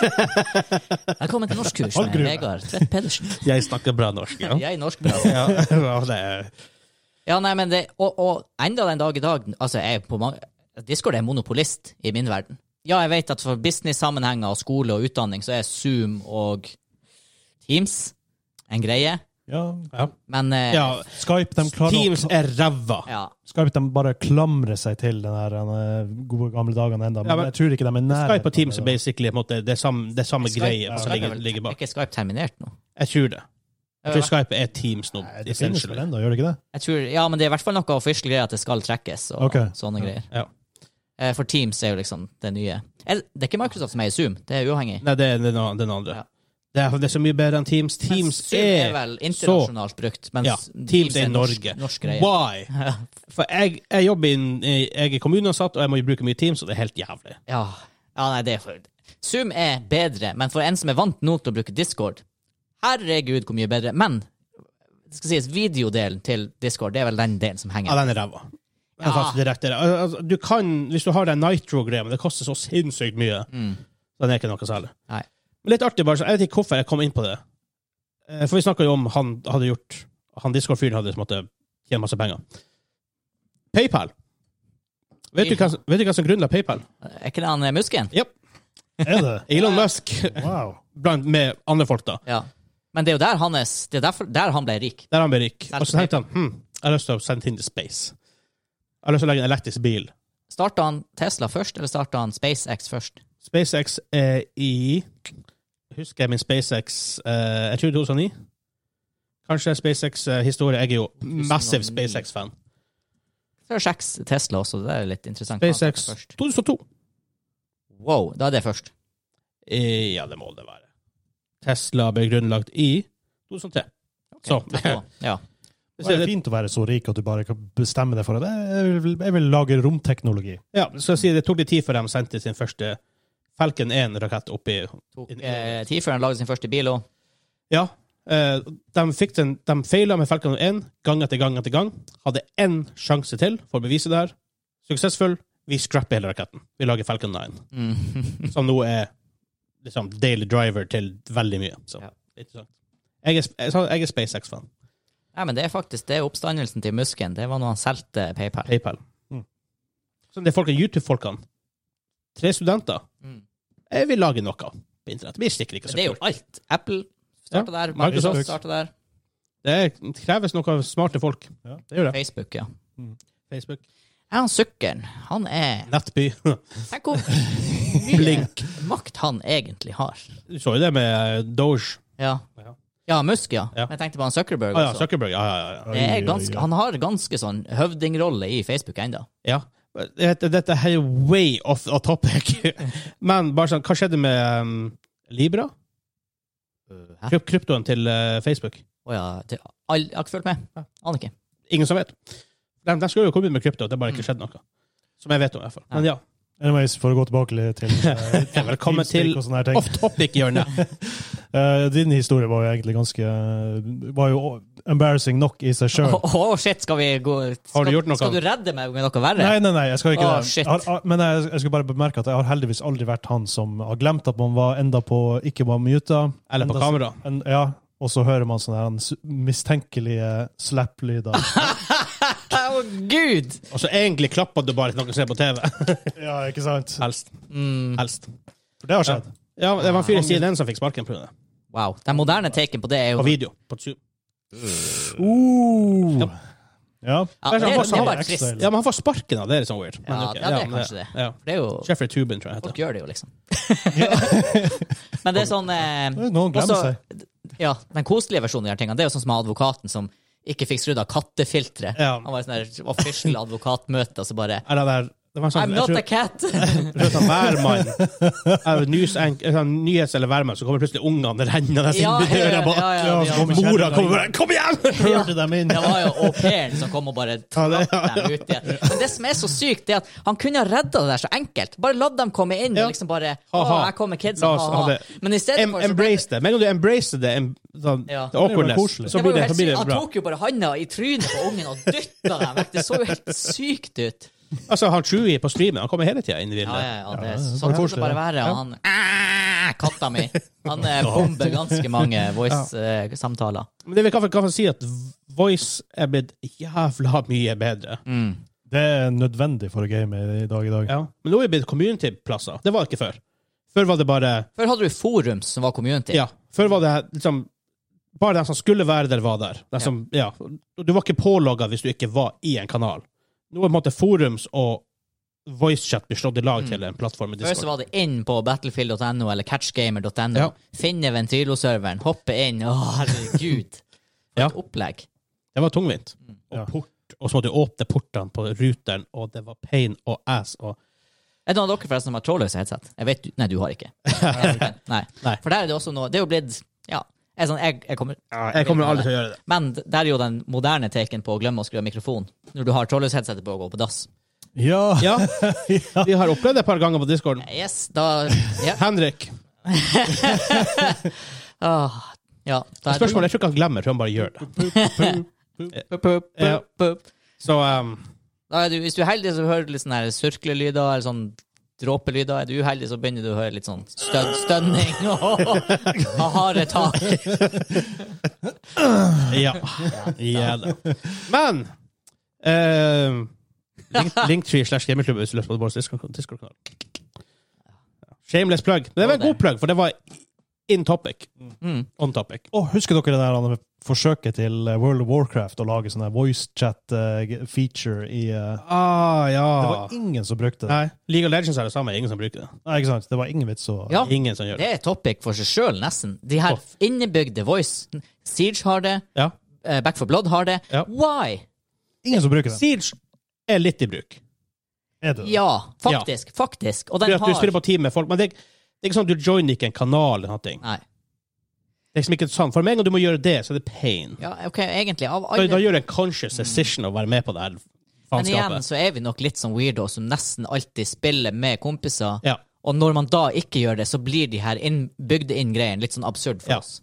Velkommen til norskkurs med Fallgruve. Vegard Tvedt Pedersen. Jeg snakker bra norsk, ja. Jeg er norsk bra. ja, ja, det er... Ja, nei, men det, og, og enda den dag i dag, altså jeg er på mange, Discord er monopolist i min verden. Ja, jeg vet at for business-sammenhenger og skole og utdanning, så er Zoom og Teams en greie, Ja. Ja. men eh, ja, Skype, de klarer Teams å, er ræva. ja. Skype, de bare klamrer seg til den her den, eh, gode gamle dagene enda, men, Ja, men jeg tror ikke de er nære. Skype og Teams er basically på en måte, det er samme, det er samme Skype- greie Skype som er ligger, vel- ligger Er bak. ikke Skype terminert nå? Jeg tror det. Jeg tror Skype er Teams nå, Nei, det finnes essentially. vel enda, gjør det ikke det? Jeg tror, ja, men det er i hvert fall noe official greier at det skal trekkes og Ok. sånne greier. Ja. Eh, For Teams er jo liksom det nye. Er det det er ikke Microsoft som er i Zoom, det er uavhengig. Nei, det er den, an- den andre. Ja. Det, er, det er så mye bedre enn Teams. Men Teams Zoom er er vel internasjonalt brukt, mens Ja, Teams er norsk, Norge. norsk greie. Why? For jeg, jeg jobber inn, jeg er kommuneansatt, og jeg må jo bruke mye Teams, og det er helt jævlig. Ja. ja, nei, det er for... Zoom er bedre, men for en som er vant nå til å bruke Discord, herregud hvor mye bedre. Men, det skal sies, videodelen til Discord, det er vel den delen som henger. Ja, den er ræva. Den er Ja. faktisk direkte. Al- altså, Du kan, hvis du har den Nitro-greia, men det koster så sinnssykt mye, Mm. den er ikke noe særlig. Nei. Men litt artig bare, så jeg vet ikke hvorfor jeg kom inn på det. Eh, For vi snakket jo om han hadde gjort, han Discord-fyren hadde som måtte tjene masse penger. PayPal. Vet du hva, vet du hva som grunnla PayPal? Er ikke det han eh, Musken? Ja, Er det? Elon Musk, Wow. blant med andre folk da. Ja. Men det er jo der, hans, det er derfor, der han ble rik. Der han ble rik. Selv Og så på tenkte han, hm, jeg har lyst til å sende ting til space. Jeg har lyst til å legge en elektrisk bil. Startet han Tesla først, eller startet han SpaceX først? SpaceX er i, husker jeg min SpaceX, eh, jeg tror to tusen og ni. Kanskje SpaceX-historie. Jeg er jo massive tusen og ni. SpaceX-fan. Så er det seks Tesla også, det er litt interessant. SpaceX Først. to tusen og to. Wow, da er det først. Eh, Ja, det må det være. Tesla ble grunnlagt i to tusen tre. Okay, Så, takk for det. Ja. Det er fint å være så rik at du bare kan bestemme deg for at jeg vil, jeg vil lage romteknologi. Ja, så jeg sier det tok litt tid før de sendte sin første Falcon one-rakett opp i... Tok eh, tid før han lagde sin første bil også. Ja, eh, de, fikk den, de feilet med Falcon one gang etter gang etter gang. Hadde en sjanse til for å bevise det her. Suksessfull. Vi scrapper hele raketten. Vi lager Falcon nine. Mm. Som nå er liksom daily driver til veldig mye. Så, Ja. interessant. Jeg er, jeg, sa- jeg er SpaceX-fan. Ja, men det er faktisk det er oppstandelsen til Musken. Det var når han solgte PayPal. PayPal. Mm. Så det er folkene, YouTube-folkene, tre studenter, Mm. jeg vil lage noe på internett. Vi stikker ikke Men så det er jo kult. alt. Apple startet der, Microsoft. Microsoft startet der, Det kreves noe av smarte folk. Ja. Det gjør det. Facebook, ja. Facebook. Er han sukkeren? Han er... Nettby. Tenk hvor mye Blink. makt han egentlig har. Du så jo det med Doge. Ja. Ja. Ja, Musk, ja. Ja. Men jeg tenkte på han Zuckerberg Ah, ja, også. Zuckerberg. Ja, ja, ja. Det er ganske, han har ganske sånn høvdingrolle i Facebook enda. ja. Dette, dette her er way off a topic. Men bare sånn, hva skjedde med um, Libra? Hæ? Kryp kryptoen til uh, Facebook? Åja, det, all, jeg har ikke følt med. Aner ikke. Ingen som vet. De, de skulle jo komme ut med krypto, det har bare ikke skjedd noe. Som jeg vet om i hvert fall. Men ja, Anyways, for å gå tilbake litt til uh, velkommen til og sånne her ting. off-topic-hjørnet. Uh, din historie var jo egentlig ganske var jo embarrassing nok i seg Å, sjøl. oh, shit, skal vi gå skal, Har du gjort noe? Skal du redde meg med noe verre? Nei, nei, nei, jeg skal ikke Åh, det. shit. Jeg har, ah, men jeg, jeg skal bare bemerke at jeg har heldigvis aldri vært han som har glemt at man var enda på, ikke var muta. Eller på enda, kamera. En, ja, og så hører man sånne her s- mistenkelige slapp-lyder. Å, Gud! Og så egentlig klapper du bare til noen som ser på T V. Ja, ikke sant? Helst. Mm, Helst. For det har skjedd. Ja, det var en fyr i C N N som fikk sparken på det. wow. Den moderne taken på det er jo På video. På Zoom. Uh. Ja. Ja. Ja, det, Han er, var så- det er bare ekstra trist. ille. Ja, men han får sparken av det, er litt sånn weird. Men Ja, ok. ja, det er men kanskje det. Ja. For det er jo Jeffrey Tubin, tror jeg Folk heter. gjør det jo, liksom. Men det er sånn eh, Noen glemmer også- seg. Ja, den koselige versjonen av de her tingene, det er jo sånn som advokaten som ikke fikk skrudd av kattefilteret. Ja. Han var i sånn der official advokatmøte, og så bare Eller der, det var en sånn, I'm jeg not tror, a cat! jeg tror sånn værmann, eh, news, en, sånn nyhets- eller værmann, så kommer plutselig ungene rennende inn Ja, i døra ja, bak. ja, ja, Ja, ja. så kommer Mora kommer bare, kom igjen! Hørte dem inn. Det var jo au pairen som kom og bare Ja, det- trakk dem ut igjen. Men det som er så sykt, det er at han kunne ha redda det der så enkelt. Bare la dem komme inn Ja. og liksom bare Ha, Å, ha. her kommer kidsen, La oss ha ha-ha. det. Men i stedet Em, for så ble embrace det. Men når du embracer det, em, sånn, Ja. det awkwardness, Det blir bare koselig. så det var blir jo det, så helt blir sykt. det Han bra. tok jo bare handa i trynet på ungen og dytta dem vekk. Det så jo helt sykt ut. Altså, han Chewie på streamen, han kommer hele tida inn i Ja, bildet. ja, ja, det, Ja, sånn det skal er det koselig, bare det. være. Og han ah, katta mi. Han eh, bomber ganske mange voice-samtaler. Men det vi kan, kan si at voice er blitt jævla mye bedre. Mm. Det er nødvendig for å game i dag i dag. Ja. Men nå er det blitt community-plasser. Det var det ikke før. Før var det bare Før hadde du forums som var community. Ja. Før var det liksom bare den som skulle være der, var der. Den som, ja. Du var ikke pålogga hvis du ikke var i en kanal. Nå er på en måte forums og voicechat blir slått i lag Mm. til en plattform i Før så Discord. var det inn på battlefield punktum no eller catchgamer punktum no. Ja. Finne Ventrilo-serveren, hoppe inn. Å, herregud. For Ja. et opplegg. Det var tungvint. Og Ja. port. Og så måtte du åpne portene på ruteren, og det var pain og ass. Og Er det noen av dere forresten som har trådløse headset? Jeg vet, du- nei, du har ikke. Nei. Nei. For der er det også noe, det er jo blitt, ja, jeg, er sånn, jeg, jeg kommer... jeg kommer aldri til å gjøre det. Men der er jo den moderne taken på å glemme å skru av mikrofon. Når du har trådløs headset på å gå på dass. Ja. Ja, vi har opplevd det et par ganger på Discord. Yes, da... Ja. Henrik. Åh, ja. Da er Spørsmålet, jeg tror ikke han glemmer, jeg tror han bare gjør det. Pup, pup, Ja. pup, pup. Så um, Da er du, hvis du er heldig, så hører du litt sånne her surklelyder, eller sånn dråpelyder. Er du uheldig, så begynner du å høre litt sånn støn, stønning og og harde tak. ja. Ja da. Men uh, link, Linktree slash gamerklubb hvis du løper på vår Discord- Discord-kanal. Shameless plug. Men det var en god plug, for det var in topic. Mm. On topic. Og husker dere det der han, forsøket til eh, World of Warcraft å lage sånn her voice chat eh, feature i eh, Ah, ja. Det var ingen som brukte det. Nei, League of Legends er det samme. Ingen som bruker det. Nei, ikke sant? Det var ingen vits å Ja, Ingen som gjør det det. er et topic for seg selv, nesten. De her innebygde voice. Siege har det, Ja. eh, Back for Blood har det. Ja. Why? Ingen som bruker det. Siege er litt i bruk. Er det det? Ja, faktisk. faktisk. Og den Fordi at du har... spiller på team med folk, men det, det er ikke sånn at du joiner ikke en kanal eller noe. Nei. Det er liksom ikke sånn. For meg, når du må gjøre det, så er det pain. Ja, ok, egentlig. Av Da, alle... da gjør du en conscious decision å være med på det her Men igjen faenskapet. så er vi nok litt sånn weirdos som nesten alltid spiller med kompiser. Ja. Og når man da ikke gjør det, så blir de her inn, bygde inn greien litt sånn absurd for Ja. oss.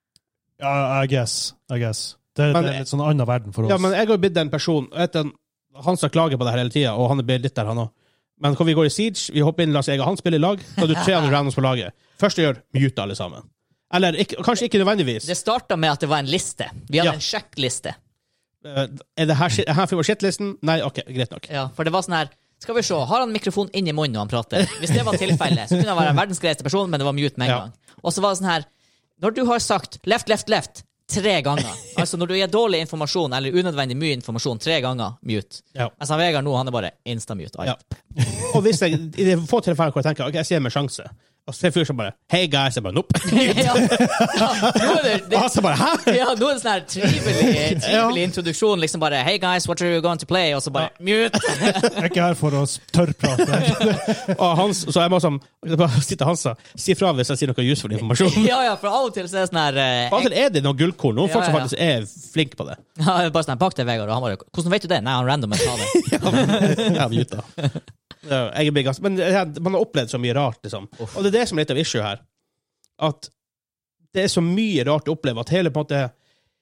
Ja, I guess. I guess. Det, Men- det er litt sånn annen verden for oss. Ja, men jeg har jo blitt en person, vet du, han som klager på det her hele tiden, og han er blitt litt der, han også. Men når vi går i Siege, vi hopper inn, la oss jeg og han spiller i lag, så har du tre andre randoms på laget. Første gjør, mute alle sammen. Eller ikke, kanskje ikke nødvendigvis. Det starta med at det var en liste. Vi hadde Ja. en sjekkliste. Uh, er det her, shit- her for shitlisten? Nei, ok, greit nok. Ja, for det var sånn her Skal vi se, har han mikrofon inn i munnen når han prater? Hvis det var tilfellet, så kunne han være en verdens greieste person, men det var mute med en Ja. gang. Og så var det sånn her Når du har sagt left, left, left tre ganger, altså når du gir dårlig informasjon eller unødvendig mye informasjon tre ganger, mute. Ja. Mens han Vegard nå, han er bare insta-mute. Ja. Og hvis jeg, i det få tilfeller hvor jeg tenker, ok, jeg sier meg sjanse, og så er det fyr som bare, hey guys, jeg bare, nope. ja. ja, nå er det, Og det han så bare, hæ? ja, nå er det sånn her trivelig, trivelig introduksjon, liksom bare hey guys, what are you going to play? Og så bare mute. Jeg er ikke her for å tørrprate. Og Hans, så jeg må som, bare sitte Hansa, si fra hvis jeg sier noe useful informasjon. ja, ja, for av og til så er det sånn her eh, Av og til er det noen gullkorn, noen Ja, folk som ja, ja. faktisk er flink på det. ja, bare sånn her, bak deg Vegard, og han bare hvordan vet du det? Nei, han random sa det. Ja, muta. Ja, jeg er big, ass. Men ja, man har opplevd så mye rart, liksom. Og det er det som er litt av issue her. At det er så mye rart å oppleve at hele, på en måte,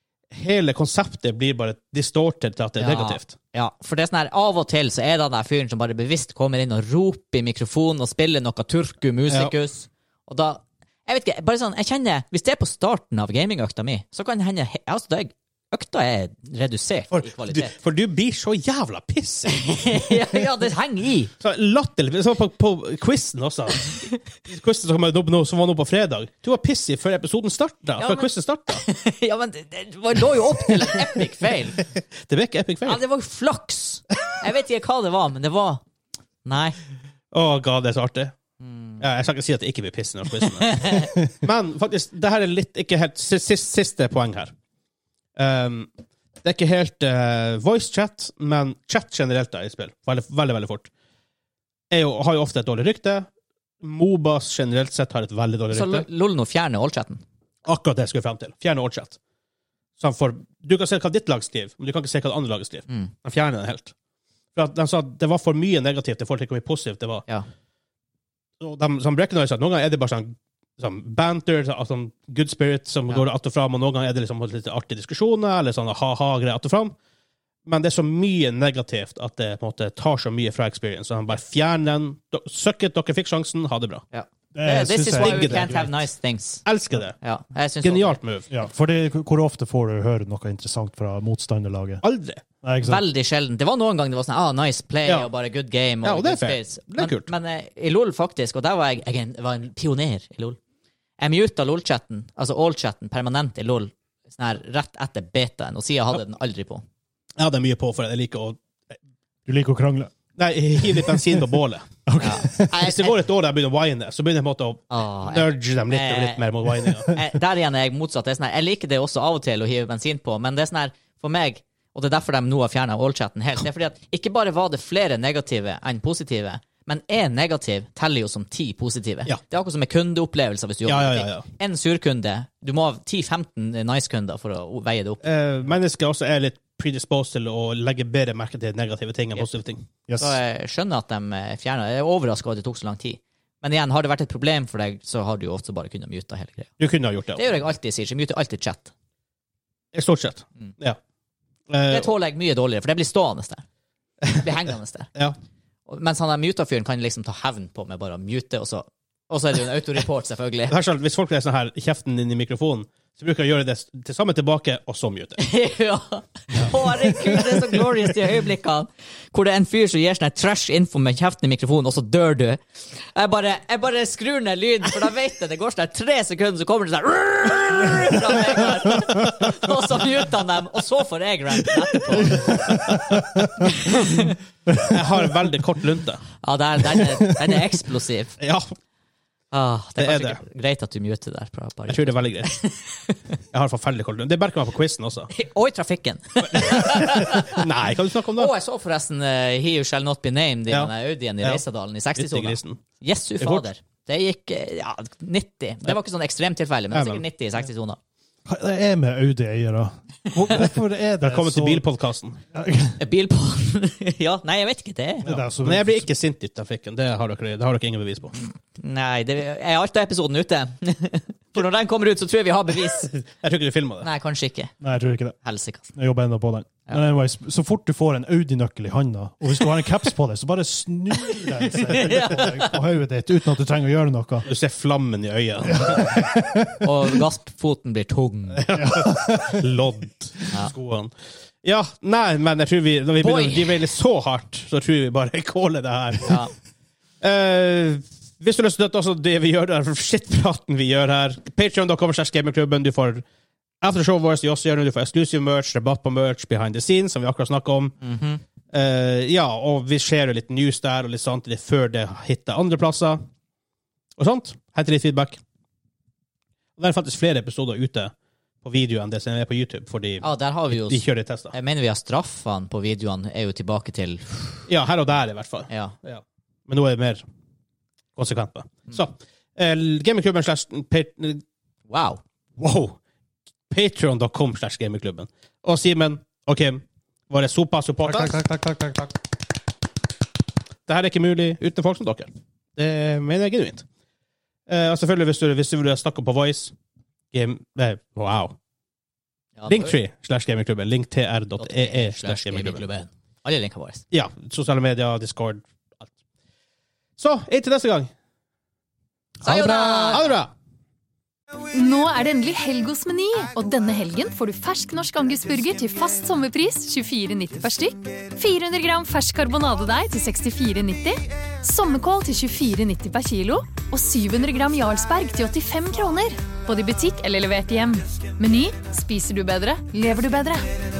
hele konseptet blir bare distorted til at det er Ja. negativt. Ja, for det er sånn her, av og til så er det den der fyren som bare bevisst kommer inn og roper i mikrofonen og spiller noe turku musikus. Og da, jeg vet ikke, bare sånn, jeg kjenner, hvis det er på starten av gamingøkta mi, så kan det hende, altså da er økta er redusert For i du, kvalitet. for du blir så jævla pissig. ja, ja, det henger i. Så latterlig. Så på, på quizen også. Quizen som, var nå- som var nå på fredag. Du var pissig før episoden starta. Ja, før men- quizen starta. ja, men det, det var- lå jo opp til en epic fail. Det ble ikke epic Ja, fail. det var jo flaks. Jeg vet ikke hva det var, men det var, nei. Å, god, det er så artig. Ja, jeg skal ikke si at det ikke blir piss når quizen er. Men faktisk, det her er litt ikke helt siste, siste poeng her. Um, det er ikke helt uh, voice chat, men chat generelt da i spill. Veldig, veldig, veldig fort. Er jo, har jo ofte et dårlig rykte. MOBAs generelt sett har et veldig dårlig Så rykte. LOL nå fjerner all-chatten. Akkurat det jeg skulle frem til. Fjerne all chat. Så for, du kan se hva ditt lag skriver, men du kan ikke se hva det andre laget skriver. Mm. De fjerner den helt. For at de sa at det var for mye negativt i forhold til hvor mye positivt det var. Ja. Og de som recognize at noen ganger er det bare sånn, sånn banter, så- sånn good spirit som Ja. går att og fram, og noen ganger er det liksom litt artige diskusjoner, eller sånn ha-ha-greier att og fram. Men det er så mye negativt at det på en måte tar så mye fra experience, så de bare fjerner den. Do- Suck it, dere fikk sjansen, ha det bra. Ja. Det This synes is jeg why er we digger det. can't have nice things. Elsker det. Ja, jeg synes Genialt move. Ja, for det, hvor ofte får du høre noe interessant fra motstanderlaget? Aldri. Nei, ikke også sant? Veldig sjelden. Det var noen ganger det var sånn, ah, nice play, Ja. og bare good game. Og Ja, og det er good fair. space. Det er men, kult. Men eh, i LOL faktisk, og der var jeg, jeg en- var en pioner i LOL. Jeg muta LOL-chatten, altså all-chatten, permanent i LOL, sånn her rett etter betaen, og siden hadde jeg den aldri på. Jeg hadde mye på for det. Jeg liker å Du liker å krangle? Nei, hive litt bensin på bålet. Ja. Hvis det går et år der jeg begynner å whine, så begynner jeg på en måte å Ah, jeg, nudge dem litt og litt mer mot whininga. jeg, der igjen er jeg motsatt. Det er sånn her, jeg liker det også av og til å hive bensin på, men det er sånn her, for meg, og det er derfor de nå har fjernet all-chatten helt, det er fordi at ikke bare var det flere negative enn positive, men én negativ teller jo som ti positive. Ja. Det er akkurat som med kundeopplevelser hvis du Ja, jobber ja, med ja, ja. ting. En surkunde, du må ha ti femten nice-kunder for å veie det opp. Eh, mennesker også er litt predisposed til å legge bedre merke til negative ting enn Ja. positive ting. Yes. Så jeg skjønner at de eh, fjerner. Jeg er overrasket over at det tok så lang tid. Men igjen, har det vært et problem for deg, så har du jo også bare kunnet mute hele greia. Du kunne ha gjort det. Det gjør jeg alltid, sier jeg. Muter alltid chat. Stort sett. Mm. Ja. Det Eh, tåler jeg mye dårligere, for det blir stående der. Det blir hengende der. ja. Og- Mens han der muta-fyren kan liksom ta hevn på med bare å mute, og så, og så er det jo en autoreport, selvfølgelig. Det er sånn, hvis folk er sånn her, kjeften din i mikrofonen, så bruker jeg å gjøre det til samme tilbake, og så mute. ja. Å, herregud, det er så glorious de øyeblikkene hvor det er en fyr som gir sånn her trash info med kjeften i mikrofonen, og så dør du. Jeg bare, jeg bare skrur ned lyden, for da vet jeg det går sånn her tre sekunder, så kommer det sånn her fra Vegard. Og så muter han dem, og så får jeg ranten etterpå. Jeg har en veldig kort lunte. Ja, den er, den er, den er eksplosiv. Ja. Ah, det er, Det er kanskje ikke greit at du muter der. Bare, bare. Jeg tror det er veldig greit. Jeg har forferdelig kold. Det merker man på quizen også. Og i trafikken. Nei, kan du snakke om det? Og jeg så forresten uh, He Who Shall Not Be Named i Ja. denne Audien i Ja. Reisadalen i seksti-sona. Grisen. Jesu er fort. fader. Det gikk eh, ja, nitti. Det var ikke sånn ekstremtilfelle, men Ja, sikkert men- nitti i seksti-sona. Hva er med Audi-eiere? Hvor- Hvorfor er det Velkommen til så- bilpodcasten. Bil på Ja, nei, jeg vet ikke det. Det er så- Men jeg blir ikke sint i trafikken. Det har dere, det har dere ingen bevis på. Nei, det er Alta-episoden ute. For når den kommer ut, så tror jeg vi har bevis. Jeg tror ikke du filmer det. Nei, kanskje ikke. Nei, jeg tror ikke det. Helsike. Jeg jobber enda på den. Ja. Men anyways, så fort du får en Audi-nøkkel i handa, og hvis du har en caps på deg, så bare snur den seg på hodet ditt uten at du trenger å gjøre noe. Du ser flammen i øynene. Og gassfoten blir tung. Lodd Ja. skoene. Ja, nei, men jeg tror vi, når vi Boy. begynner å drive litt så hardt, så tror vi bare kåler det her. Ja. Eh, hvis du har lyst til å støtte også det vi gjør der, shitpraten vi gjør her, patreon dot com slash gamingklubben, du får aftershowet vårt i oss gjør, du får exclusive merch, rabatt på merch, behind the scenes, som vi akkurat snakket om. Mhm. Eh, ja, og vi ser jo litt news der, og litt sånt, det er før det hitter andre plasser, og sånt. Henter litt feedback. Og det er faktisk flere episoder ute på video enn det som er på YouTube, fordi Ja, der har vi jo de kjører tester. Jeg mener vi har straffene på videoene er jo tilbake til Ja, her og der i hvert fall. Ja. Ja. Men nå er det mer konsekvent på. Så, eh, gamingklubben slash pa- Wow. wow, patreon dot com slash gamingklubben. Og Simen og Kim, våre sopa-supporters. Takk, takk, takk, takk, takk. Dette er ikke mulig uten folk som dere. Det mener jeg genuint. Eh, og selvfølgelig, hvis du, hvis du vil snakke på Voice, game, eh, wow. Ja, Linktree slash gamingklubben. linktr dot e e slash gamingklubben. gamingklubben. Alle linker våre. Ja, sosiale medier, Discord, alt. Så, inntil neste gang. Ha det bra! Ha det bra! Nå er det endelig helg hos Meny, og denne helgen får du fersk norsk angusburger til fast sommerpris tjuefire nitti per stykk, fire hundre gram fersk karbonadedeig til sekstifire nitti, sommerkål til tjuefire nitti per kilo, og syv hundre gram Jarlsberg til åttifem kroner. Både i butikk eller levert hjem. Meny, spiser du bedre, lever du bedre.